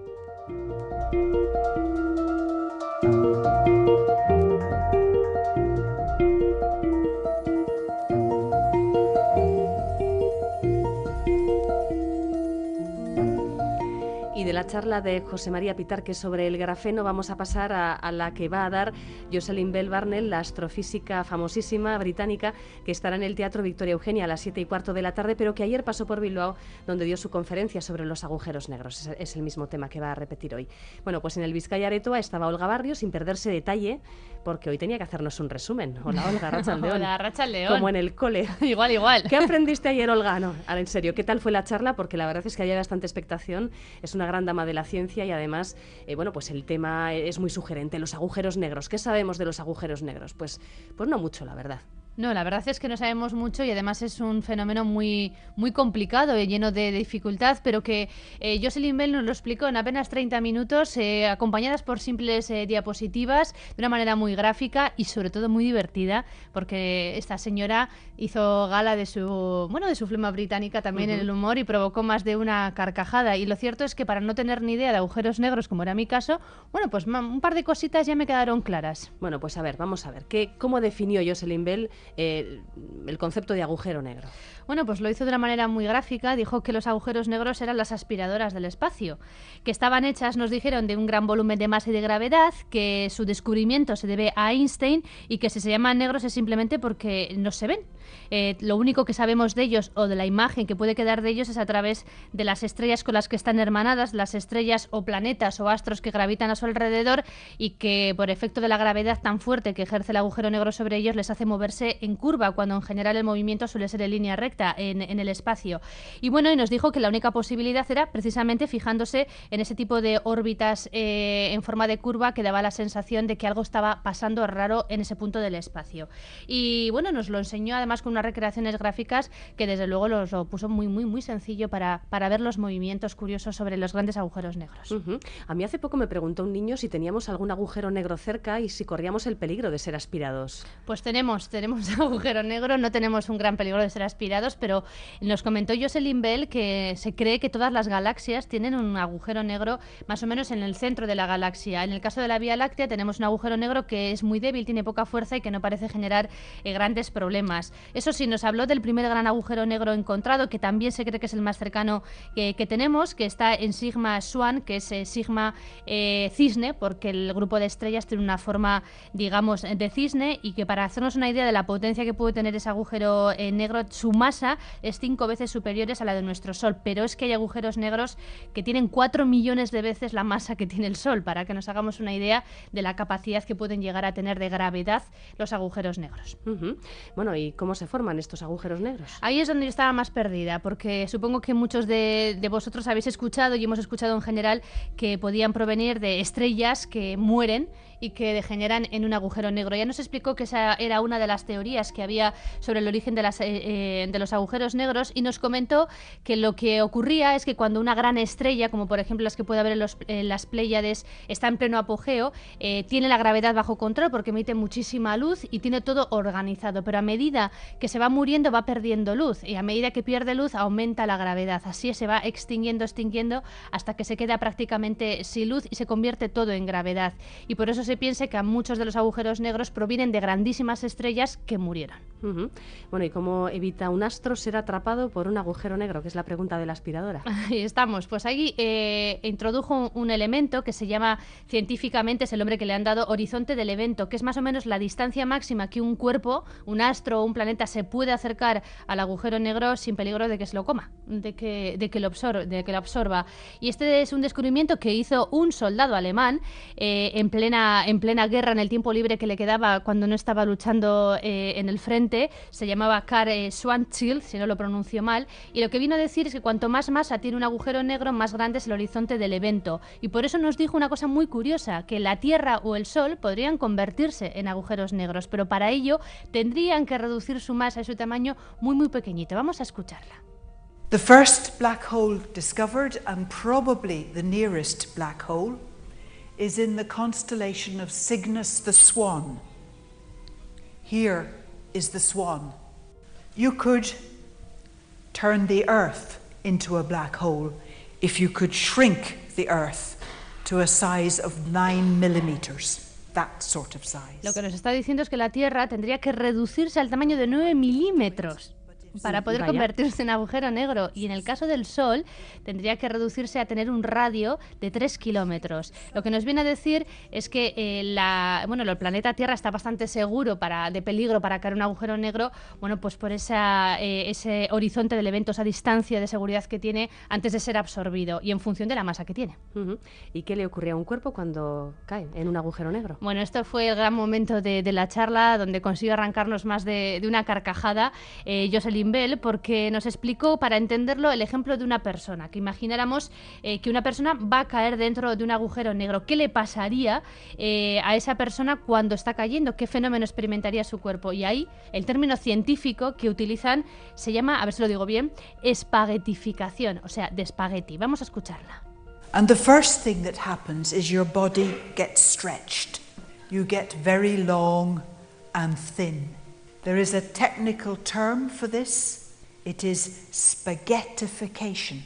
Y de la charla de José María Pitarque sobre el grafeno vamos a pasar a, a la que va a dar Jocelyn Bell Barnell, la astrofísica famosísima británica, que estará en el Teatro Victoria Eugenia a las siete y cuarto de la tarde, pero que ayer pasó por Bilbao, donde dio su conferencia sobre los agujeros negros. Es, es el mismo tema que va a repetir hoy. Bueno, pues en el Vizcaya Aretoa estaba Olga Barrio, sin perderse detalle, porque hoy tenía que hacernos un resumen. Hola, Olga, Arratsaldeon. Hola, Arratsaldeon. Como en el cole. Igual, igual. ¿Qué aprendiste ayer, Olga? No, ahora en serio, ¿qué tal fue la charla? Porque la verdad es que había bastante expectación. Es una gran dama de la ciencia y además, eh, bueno, pues el tema es muy sugerente. Los agujeros negros. ¿Qué sabemos de los agujeros negros? Pues, pues no mucho, la verdad. No, la verdad es que no sabemos mucho y además es un fenómeno muy, muy complicado y lleno de dificultad, pero que eh, Jocelyn Bell nos lo explicó en apenas treinta minutos, eh, acompañadas por simples eh, diapositivas, de una manera muy gráfica y sobre todo muy divertida, porque esta señora hizo gala de su, bueno, de su flema británica también uh-huh. en el humor y provocó más de una carcajada. Y lo cierto es que para no tener ni idea de agujeros negros, como era mi caso, bueno, pues un par de cositas ya me quedaron claras. Bueno, pues a ver, vamos a ver, ¿qué, ¿cómo definió Jocelyn Bell Eh, el concepto de agujero negro? Bueno, pues lo hizo de una manera muy gráfica. Dijo que los agujeros negros eran las aspiradoras del espacio, que estaban hechas, nos dijeron, de un gran volumen de masa y de gravedad, que su descubrimiento se debe a Einstein y que si se llaman negros es simplemente porque no se ven. Eh, lo único que sabemos de ellos o de la imagen que puede quedar de ellos es a través de las estrellas con las que están hermanadas, las estrellas o planetas o astros que gravitan a su alrededor y que por efecto de la gravedad tan fuerte que ejerce el agujero negro sobre ellos les hace moverse en curva, cuando en general el movimiento suele ser en línea recta en, en el espacio. Y bueno, y nos dijo que la única posibilidad era precisamente fijándose en ese tipo de órbitas eh, en forma de curva que daba la sensación de que algo estaba pasando raro en ese punto del espacio. Y bueno, nos lo enseñó además con unas recreaciones gráficas que desde luego los, lo puso muy, muy, muy sencillo para, para ver los movimientos curiosos sobre los grandes agujeros negros. Uh-huh. A mí hace poco me preguntó un niño si teníamos algún agujero negro cerca y si corríamos el peligro de ser aspirados. Pues tenemos, tenemos agujero negro, no tenemos un gran peligro de ser aspirados, pero nos comentó Jocelyn Bell que se cree que todas las galaxias tienen un agujero negro más o menos en el centro de la galaxia. En el caso de la Vía Láctea tenemos un agujero negro que es muy débil, tiene poca fuerza y que no parece generar eh, grandes problemas. Eso sí, nos habló del primer gran agujero negro encontrado, que también se cree que es el más cercano que, que tenemos, que está en Sigma Swan, que es eh, Sigma eh, cisne, porque el grupo de estrellas tiene una forma, digamos, de cisne, y que para hacernos una idea de la potencia que puede tener ese agujero eh, negro, su masa es cinco veces superior a la de nuestro Sol, pero es que hay agujeros negros que tienen cuatro millones de veces la masa que tiene el Sol, para que nos hagamos una idea de la capacidad que pueden llegar a tener de gravedad los agujeros negros. Uh-huh. Bueno, ¿y cómo se forman estos agujeros negros? Ahí es donde yo estaba más perdida, porque supongo que muchos de, de vosotros habéis escuchado y hemos escuchado en general que podían provenir de estrellas que mueren y que degeneran en un agujero negro. Ya nos explicó que esa era una de las teorías que había sobre el origen de, las, eh, de los agujeros negros, y nos comentó que lo que ocurría es que cuando una gran estrella, como por ejemplo las que puede haber en, los, en las Pléyades, está en pleno apogeo, eh, tiene la gravedad bajo control porque emite muchísima luz y tiene todo organizado, pero a medida que se va muriendo va perdiendo luz y a medida que pierde luz aumenta la gravedad. Así se va extinguiendo, extinguiendo hasta que se queda prácticamente sin luz y se convierte todo en gravedad. Y por eso se piensa que muchos de los agujeros negros provienen de grandísimas estrellas que murieron. Uh-huh. Bueno, ¿y cómo evita un astro ser atrapado por un agujero negro? Que es la pregunta de la aspiradora. Ahí estamos. Pues ahí eh, introdujo un elemento que se llama, científicamente, es el nombre que le han dado, horizonte del evento, que es más o menos la distancia máxima que un cuerpo, un astro o un planeta se puede acercar al agujero negro sin peligro de que se lo coma, de que, de que, lo, absorbe, de que lo absorba. Y este es un descubrimiento que hizo un soldado alemán eh, en, plena, en plena guerra, en el tiempo libre que le quedaba cuando no estaba luchando eh, en el frente. Se llamaba Karl Schwarzschild, si no lo pronuncio mal, y lo que vino a decir es que cuanto más masa tiene un agujero negro, más grande es el horizonte del evento. Y por eso nos dijo una cosa muy curiosa, que la Tierra o el Sol podrían convertirse en agujeros negros, pero para ello tendrían que reducir su masa y su tamaño muy muy pequeñito. Vamos a escucharla. The first black hole discovered, and probably the nearest black hole, is in the constellation of Cygnus the Swan. Here is the Swan. You could turn the Earth into a black hole if you could shrink the Earth to a size of nine millimeters. That sort of size. Lo que nos está diciendo es que la Tierra tendría que reducirse al tamaño de nueve milímetros para poder Vaya. convertirse en agujero negro, y en el caso del Sol tendría que reducirse a tener un radio de tres kilómetros. Lo que nos viene a decir es que eh, la, bueno, el planeta Tierra está bastante seguro para, de peligro para caer un agujero negro, bueno, pues por esa, eh, ese horizonte del evento, esa distancia de seguridad que tiene antes de ser absorbido y en función de la masa que tiene. Uh-huh. ¿Y qué le ocurre a un cuerpo cuando cae en un agujero negro? Bueno, esto fue el gran momento de, de la charla, donde consiguió arrancarnos más de, de una carcajada eh, Jocelyn Bell, porque nos explicó, para entenderlo, el ejemplo de una persona, que imagináramos eh, que una persona va a caer dentro de un agujero negro. ¿Qué le pasaría eh, a esa persona cuando está cayendo? ¿Qué fenómeno experimentaría su cuerpo? Y ahí el término científico que utilizan se llama, a ver si lo digo bien, espaguetificación, o sea, de espagueti. Vamos a escucharla. And the first thing that happens is your body gets stretched. You get very long and thin. There is a technical term for this. It is spaghettification,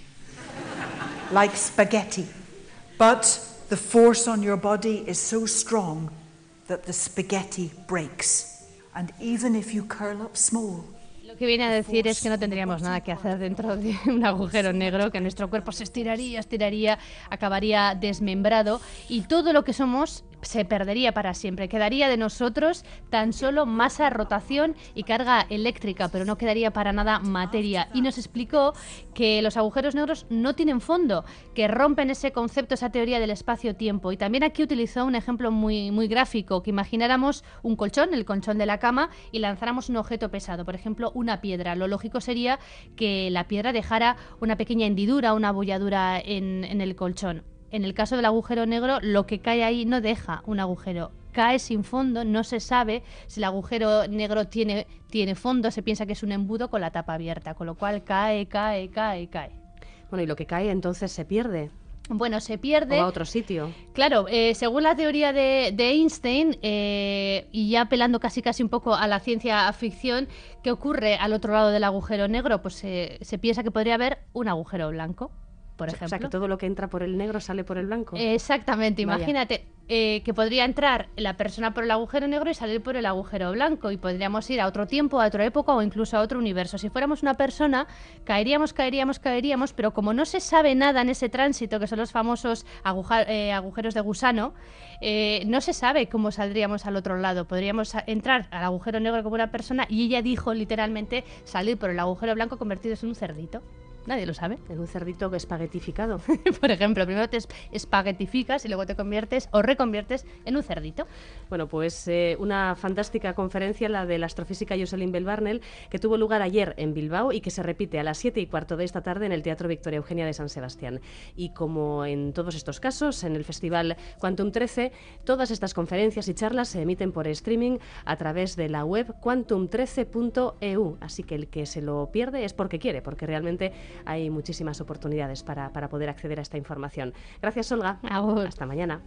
like spaghetti. But the force on your body is so strong that the spaghetti breaks. And even if you curl up small, lo que viene a decir es que no tendríamos nada que hacer dentro de un agujero negro, que nuestro cuerpo se estiraría, estiraría, acabaría desmembrado y todo lo que somos se perdería para siempre. Quedaría de nosotros tan solo masa, rotación y carga eléctrica, pero no quedaría para nada materia. Y nos explicó que los agujeros negros no tienen fondo, que rompen ese concepto, esa teoría del espacio-tiempo. Y también aquí utilizó un ejemplo muy, muy gráfico, que imagináramos un colchón, el colchón de la cama, y lanzáramos un objeto pesado, por ejemplo, una piedra. Lo lógico sería que la piedra dejara una pequeña hendidura, una abolladura en, en el colchón. En el caso del agujero negro, lo que cae ahí no deja un agujero, cae sin fondo, no se sabe si el agujero negro tiene, tiene fondo, se piensa que es un embudo con la tapa abierta, con lo cual cae, cae, cae, cae. Bueno, y lo que cae entonces se pierde. Bueno, se pierde. O a otro sitio. Claro, eh, según la teoría de, de Einstein, eh, y ya apelando casi casi un poco a la ciencia ficción, ¿qué ocurre al otro lado del agujero negro? Pues eh, se piensa que podría haber un agujero blanco, por ejemplo. O sea, que todo lo que entra por el negro sale por el blanco. Exactamente, Vaya. Imagínate eh, que podría entrar la persona por el agujero negro y salir por el agujero blanco, y podríamos ir a otro tiempo, a otra época o incluso a otro universo. Si fuéramos una persona, caeríamos, caeríamos, caeríamos, pero como no se sabe nada en ese tránsito, que son los famosos aguja- eh, agujeros de gusano, eh, no se sabe cómo saldríamos al otro lado. Podríamos a- entrar al agujero negro como una persona, y ella dijo literalmente salir por el agujero blanco convertidos en un cerdito. Nadie lo sabe. En un cerdito espaguetificado. Por ejemplo, primero te es- espaguetificas y luego te conviertes o reconviertes en un cerdito. Bueno, pues eh, una fantástica conferencia, la de la astrofísica Jocelyn Bell Barnell, que tuvo lugar ayer en Bilbao y que se repite a las siete y cuarto de esta tarde en el Teatro Victoria Eugenia de San Sebastián. Y como en todos estos casos, en el Festival Quantum trece, todas estas conferencias y charlas se emiten por streaming a través de la web quantum trece punto e u. Así que el que se lo pierde es porque quiere, porque realmente hay muchísimas oportunidades para, para poder acceder a esta información. Gracias, Olga. Agur. Hasta mañana.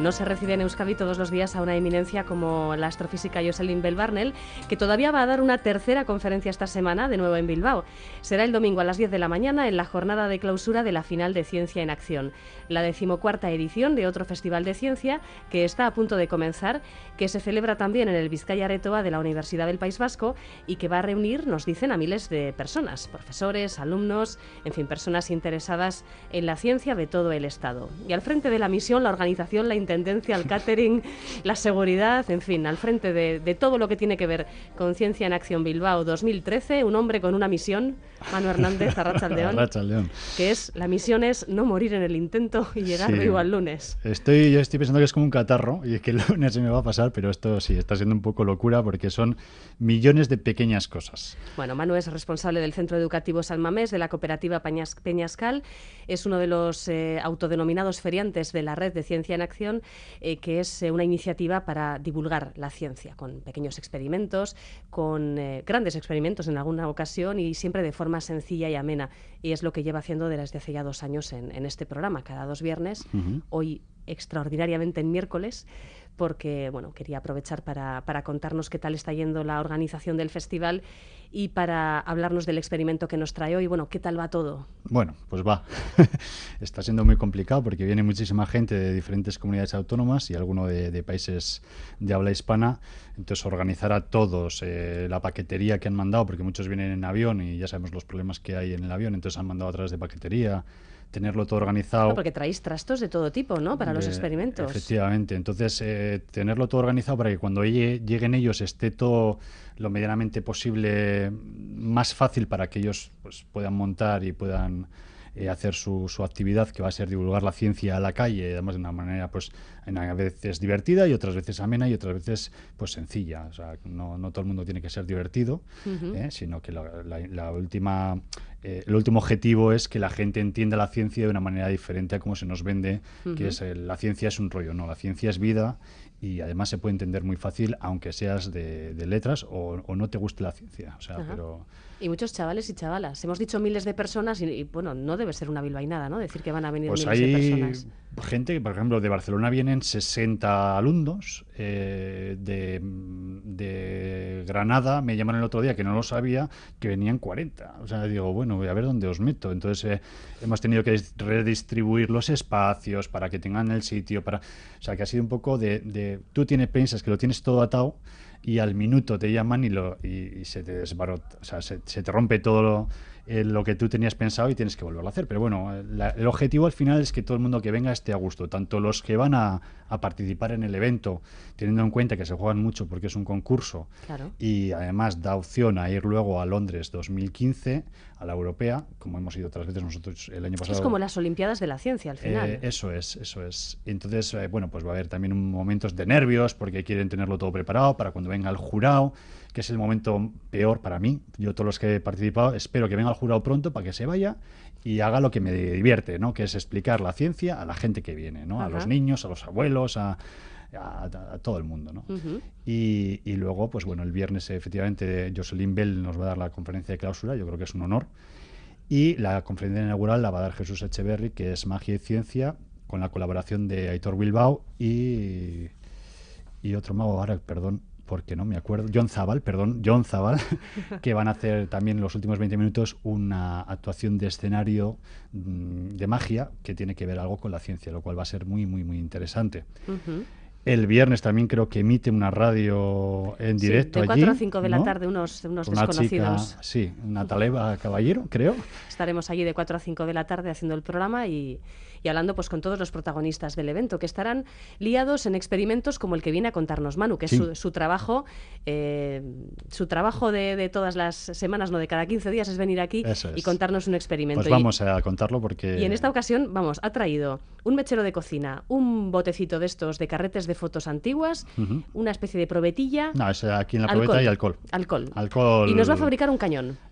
No se recibe en Euskadi todos los días a una eminencia como la astrofísica Jocelyn Bell Barnell, que todavía va a dar una tercera conferencia esta semana, de nuevo en Bilbao. Será el domingo a las diez de la mañana en la jornada de clausura de la final de Ciencia en Acción, la decimocuarta edición de otro festival de ciencia que está a punto de comenzar, que se celebra también en el Bizkaia Aretoa de la Universidad del País Vasco y que va a reunir, nos dicen, a miles de personas, profesores, alumnos, en fin, personas interesadas en la ciencia de todo el Estado. Y al frente de la misión, la organización, la intendencia, el catering, la seguridad, en fin, al frente de, de todo lo que tiene que ver con Ciencia en Acción Bilbao dos mil trece, un hombre con una misión, Manu Hernández, Arratsaldeón, Arratsaldeón, que es, la misión es no morir en el intento y llegar sí. vivo al lunes. Estoy, yo estoy pensando que es como un catarro y que el lunes se me va a pasar, pero esto sí, está siendo un poco locura porque son millones de pequeñas cosas. Bueno, Manu es responsable del Centro Educativo San Mamés, de la cooperativa Peñas, Peñascal, es uno de los eh, autodenominados feriantes de la Red de Ciencia en Acción, eh, que es eh, una iniciativa para divulgar la ciencia, con pequeños experimentos, con eh, grandes experimentos en alguna ocasión y siempre de forma sencilla y amena. Y es lo que lleva haciendo desde hace ya dos años en, en este programa, cada dos viernes, uh-huh. Hoy extraordinariamente en miércoles, porque bueno, quería aprovechar para, para contarnos qué tal está yendo la organización del festival y para hablarnos del experimento que nos trae hoy. Bueno, ¿qué tal va todo? Bueno, pues va. Está siendo muy complicado porque viene muchísima gente de diferentes comunidades autónomas y alguno de, de países de habla hispana. Entonces, organizar a todos eh, la paquetería que han mandado, porque muchos vienen en avión y ya sabemos los problemas que hay en el avión, entonces han mandado a través de paquetería, tenerlo todo organizado. No, porque traéis trastos de todo tipo, ¿no? Para de, los experimentos. Efectivamente. Entonces, eh, tenerlo todo organizado para que cuando llegue, lleguen ellos esté todo lo medianamente posible, más fácil para que ellos pues, puedan montar y puedan eh, hacer su, su actividad, que va a ser divulgar la ciencia a la calle, además de una manera, pues, a veces divertida y otras veces amena y otras veces, pues, sencilla. O sea, no, no todo el mundo tiene que ser divertido, uh-huh. eh, sino que la, la, la última... Eh, el último objetivo es que la gente entienda la ciencia de una manera diferente a cómo se nos vende, uh-huh. que es el, la ciencia es un rollo. No, la ciencia es vida y además se puede entender muy fácil, aunque seas de, de letras o, o no te guste la ciencia. O sea, uh-huh. pero... Y muchos chavales y chavalas. Hemos dicho miles de personas y, y bueno, no debe ser una bilbainada, ¿no? Decir que van a venir pues miles hay de personas. Gente, por ejemplo, de Barcelona vienen sesenta alumnos, eh, de, de Granada me llamaron el otro día, que no lo sabía, que venían cuarenta. O sea, digo, bueno, voy a ver dónde os meto. Entonces eh, hemos tenido que redistribuir los espacios para que tengan el sitio, para, o sea, que ha sido un poco de, de tú tienes, piensas que lo tienes todo atado y al minuto te llaman y, lo, y, y se te desbarota, o sea, se, se te rompe todo lo, eh, lo que tú tenías pensado y tienes que volverlo a hacer. Pero bueno, la, el objetivo al final es que todo el mundo que venga esté a gusto, tanto los que van a, a participar en el evento, teniendo en cuenta que se juegan mucho porque es un concurso, claro. Y además da opción a ir luego a Londres dos mil quince, a la europea, como hemos ido otras veces nosotros el año pasado. Es como las Olimpiadas de la Ciencia al final. Eh, eso es, eso es. Entonces, eh, bueno, pues va a haber también momentos de nervios porque quieren tenerlo todo preparado para cuando venga el jurado, que es el momento peor para mí. Yo, todos los que he participado, espero que venga el jurado pronto para que se vaya y haga lo que me divierte, ¿no? Que es explicar la ciencia a la gente que viene, ¿no? Ajá. A los niños, a los abuelos, a, a, a todo el mundo, ¿no? Uh-huh. Y, y luego, pues bueno, el viernes efectivamente Jocelyn Bell nos va a dar la conferencia de clausura, yo creo que es un honor. Y la conferencia inaugural la va a dar Jesús Echeverri, que es Magia y Ciencia, con la colaboración de Aitor Bilbao y, y otro mago, ahora, perdón, porque no me acuerdo, John Zabal, perdón, John Zabal, que van a hacer también en los últimos veinte minutos una actuación de escenario mmm, de magia que tiene que ver algo con la ciencia, lo cual va a ser muy, muy, muy interesante. Uh-huh. El viernes también creo que emite una radio en directo allí. Sí, de cuatro a cinco de la tarde, unos, unos una desconocidos. Chica, sí, una taleba caballero, creo. Estaremos allí de cuatro a cinco de la tarde haciendo el programa y, y hablando pues con todos los protagonistas del evento, que estarán liados en experimentos como el que viene a contarnos Manu, que sí. es su, su trabajo, eh, su trabajo de, de todas las semanas, no de cada quince días, es venir aquí es. y contarnos un experimento. Pues vamos y, a contarlo porque... Y en esta ocasión, vamos, ha traído un mechero de cocina, un botecito de estos de carretes de fotos antiguas, uh-huh. una especie de probetilla... No, es aquí en la probeta alcohol, y alcohol. Alcohol. Alcohol. Y nos va a fabricar un cañón.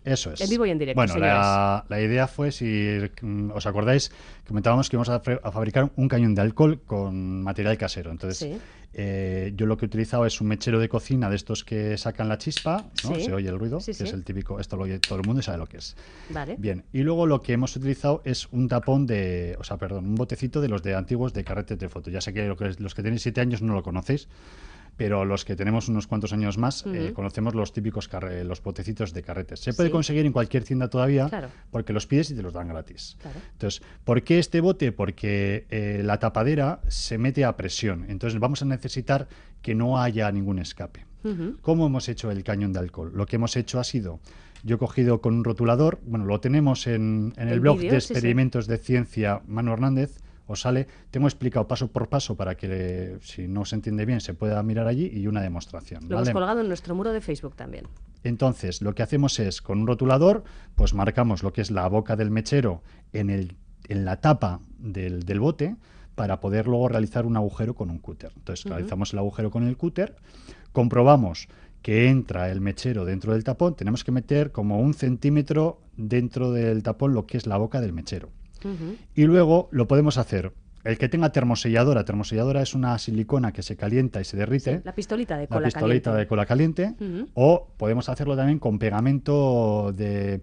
es. Eso es. En vivo y en directo, Bueno, señores. la, la idea fue, si mm, os acordáis, comentábamos que íbamos a, a fabricar un cañón de alcohol con material casero. Entonces, Sí. eh, yo lo que he utilizado es un mechero de cocina de estos que sacan la chispa, ¿no? Sí. Se oye el ruido, Sí, que sí. es el típico, esto lo oye todo el mundo y sabe lo que es. Vale. Bien, y luego lo que hemos utilizado es un tapón de, o sea, perdón, un botecito de los de antiguos de carretes de foto. Ya sé que, lo que los que tenéis siete años no lo conocéis, pero los que tenemos unos cuantos años más Ujú. eh, conocemos los típicos carre- los botecitos de carretes. Se puede Sí. conseguir en cualquier tienda todavía, Claro. porque los pides y te los dan gratis. Claro. Entonces, ¿por qué este bote? Porque eh, la tapadera se mete a presión. Entonces, vamos a necesitar que no haya ningún escape. Ujú. ¿Cómo hemos hecho el cañón de alcohol? Lo que hemos hecho ha sido, yo he cogido con un rotulador, bueno, lo tenemos en, en el El blog vídeo, de sí, sí. experimentos de ciencia Manu Hernández, os sale, te hemos explicado paso por paso para que, si no se entiende bien, se pueda mirar allí y una demostración. Lo ¿vale? hemos colgado en nuestro muro de Facebook también. Entonces, lo que hacemos es, con un rotulador, pues marcamos lo que es la boca del mechero en, el, en la tapa del, del bote para poder luego realizar un agujero con un cúter. Entonces, Ujú. realizamos el agujero con el cúter, comprobamos que entra el mechero dentro del tapón, tenemos que meter como un centímetro dentro del tapón lo que es la boca del mechero. Ujú. Y luego lo podemos hacer. El que tenga termoselladora, termoselladora es una silicona que se calienta y se derrite. Sí, la pistolita de La cola pistolita caliente. de cola caliente. Ujú. O podemos hacerlo también con pegamento de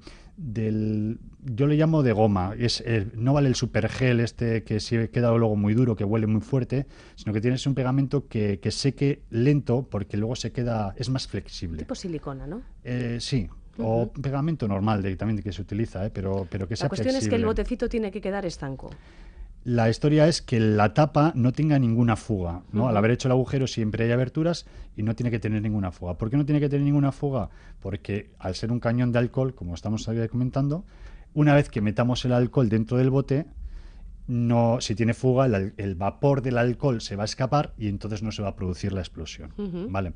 del yo le llamo de goma. Es el- no vale el supergel este que si queda luego muy duro, que huele muy fuerte, sino que tienes un pegamento que, que seque lento porque luego se queda, es más flexible. Tipo silicona, ¿no? Eh, sí. O Ujú. pegamento normal de, también que se utiliza, ¿eh? pero, pero que sea La cuestión es que el flexible. botecito tiene que quedar estanco. La historia es que la tapa no tenga ninguna fuga, ¿no? Al Ujú. haber hecho el agujero siempre hay aberturas y no tiene que tener ninguna fuga. ¿Por qué no tiene que tener ninguna fuga? Porque al ser un cañón de alcohol, como estamos ahí comentando, una vez que metamos el alcohol dentro del bote, no, si tiene fuga, el, al- el vapor del alcohol se va a escapar y entonces no se va a producir la explosión. Ujú. ¿Vale?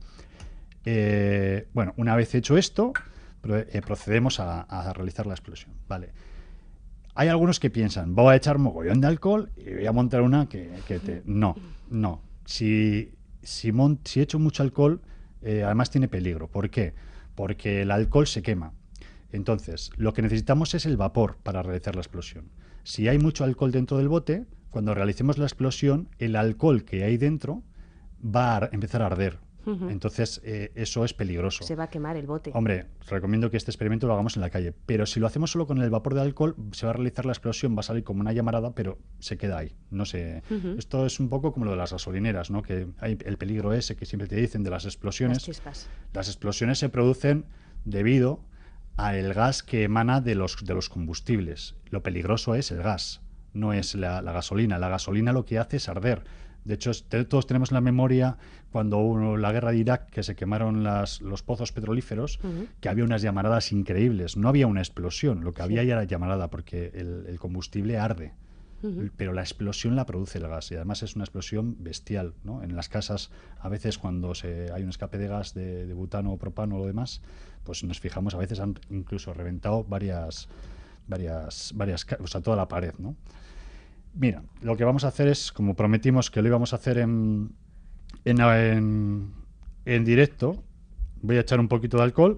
Eh, bueno, una vez hecho esto, pro- eh, procedemos a, a realizar la explosión. Vale. Hay algunos que piensan, voy a echar mogollón de alcohol y voy a montar una que, que te... No, no. Si, si, mon- si echo mucho alcohol, eh, además tiene peligro. ¿Por qué? Porque el alcohol se quema. Entonces, lo que necesitamos es el vapor para realizar la explosión. Si hay mucho alcohol dentro del bote, cuando realicemos la explosión, el alcohol que hay dentro va a ar- empezar a arder. Ujú. Entonces, eh, eso es peligroso. Se va a quemar el bote. Hombre, recomiendo que este experimento lo hagamos en la calle, pero si lo hacemos solo con el vapor de alcohol, se va a realizar la explosión, va a salir como una llamarada, pero se queda ahí. No sé. Ujú. Esto es un poco como lo de las gasolineras, ¿no? Que hay el peligro ese que siempre te dicen de las explosiones. Las chispas. Las explosiones se producen debido al gas que emana de los, de los combustibles. Lo peligroso es el gas, no es la, la gasolina. La gasolina lo que hace es arder. De hecho, es- te- todos tenemos en la memoria cuando hubo la guerra de Irak, que se quemaron las, los pozos petrolíferos, Ujú. que había unas llamaradas increíbles. No había una explosión, lo que había Sí. ya era llamarada, porque el, el combustible arde. Ujú. Pero la explosión la produce el gas y además es una explosión bestial, ¿no? En las casas, a veces cuando se, hay un escape de gas de, de butano o propano o lo demás, pues nos fijamos, a veces han incluso reventado varias, varias, varias, ca- o sea, toda la pared, ¿no? Mira, lo que vamos a hacer es, como prometimos que lo íbamos a hacer en, en, en, en directo, voy a echar un poquito de alcohol,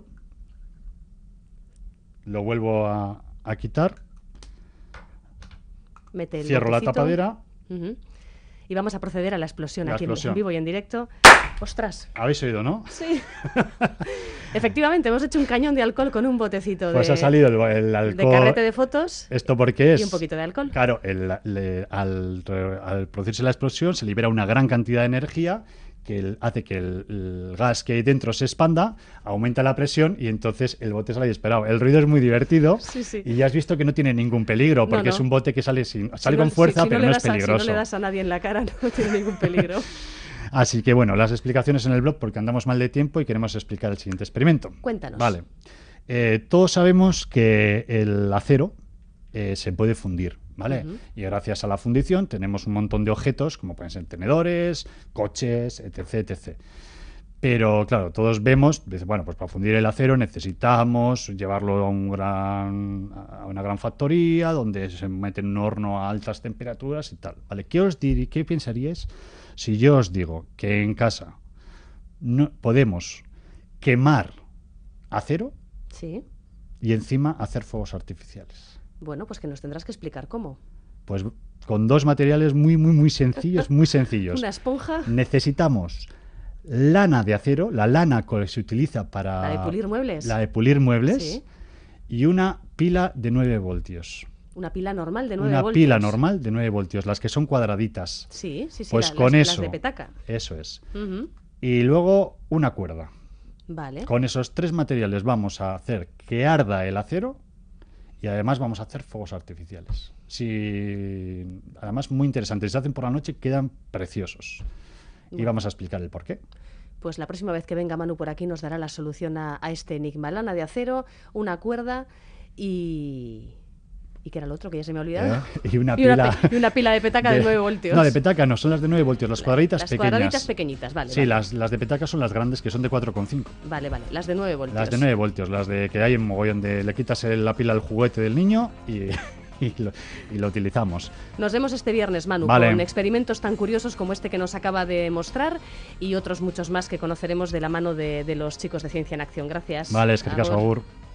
lo vuelvo a, a quitar, Mete el cierro la botecito. tapadera. Ujú. Y vamos a proceder a la explosión La aquí en- explosión. en vivo y en directo. ¡Ostras! Habéis oído, ¿no? Sí. Efectivamente, hemos hecho un cañón de alcohol con un botecito Pues de, ha salido el, el de alcohol. carrete de fotos ¿Esto por qué es? y un poquito de alcohol. Claro, el- le- al, re- al producirse la explosión se libera una gran cantidad de energía que el- hace que el, el gas que hay dentro se expanda, aumenta la presión y entonces el bote sale disparado. El ruido es muy divertido Sí, sí. y ya has visto que no tiene ningún peligro No, porque no. es un bote que sale, sin, Si sale no- con si- fuerza si pero le no es das a- peligroso. Si no le das a nadie en la cara, no tiene ningún peligro. Así que bueno, las explicaciones en el blog porque andamos mal de tiempo y queremos explicar el siguiente experimento. Cuéntanos. Vale. Eh, todos sabemos que el acero eh, se puede fundir, ¿vale? Ujú. Y gracias a la fundición tenemos un montón de objetos, como pueden ser tenedores, coches, etc, etcétera. Pero claro, todos vemos, dice, bueno, pues para fundir el acero necesitamos llevarlo a, un gran, a una gran factoría donde se mete en un horno a altas temperaturas y tal. ¿Vale? ¿Qué os dir- qué pensaríais si yo os digo que en casa no, podemos quemar acero Sí. y encima hacer fuegos artificiales. Bueno, pues que nos tendrás que explicar cómo. Pues con dos materiales muy, muy, muy sencillos, muy sencillos. Una esponja. Necesitamos lana de acero, la lana que se utiliza para... La de pulir muebles. La de pulir muebles. Sí. Y una pila de nueve voltios. Una pila normal de nueve Una voltios. pila normal de nueve voltios, las que son cuadraditas. Sí, sí, sí. Pues la- con las, eso. las de petaca. Eso es. Ujú. Y luego una cuerda. Vale. Con esos tres materiales vamos a hacer que arda el acero y además vamos a hacer fuegos artificiales. Sí, además muy interesantes. Si se hacen por la noche quedan preciosos. Y Bueno. vamos a explicar el porqué. Pues la próxima vez que venga Manu por aquí nos dará la solución a, a este enigma. Lana de acero, una cuerda y... ¿Y qué era lo otro? Que ya se me ha olvidado. ¿Eh? Y una Y una, pila... pe- y una pila de petaca de, nueve voltios. No, de petaca no, son las de nueve voltios, las cuadraditas Las pequeñas. cuadraditas pequeñitas, vale. Sí, vale. las, las de petaca son las grandes, que son de cuatro coma cinco. Vale, vale. Las de nueve voltios. Las de nueve voltios, las de que hay en mogollón de... Le quitas el- la pila al juguete del niño y, y, lo, y lo utilizamos. Nos vemos este viernes, Manu, Vale. con experimentos tan curiosos como este que nos acaba de mostrar y otros muchos más que conoceremos de la mano de, de los chicos de Ciencia en Acción. Gracias. Vale, es que Agur. agur.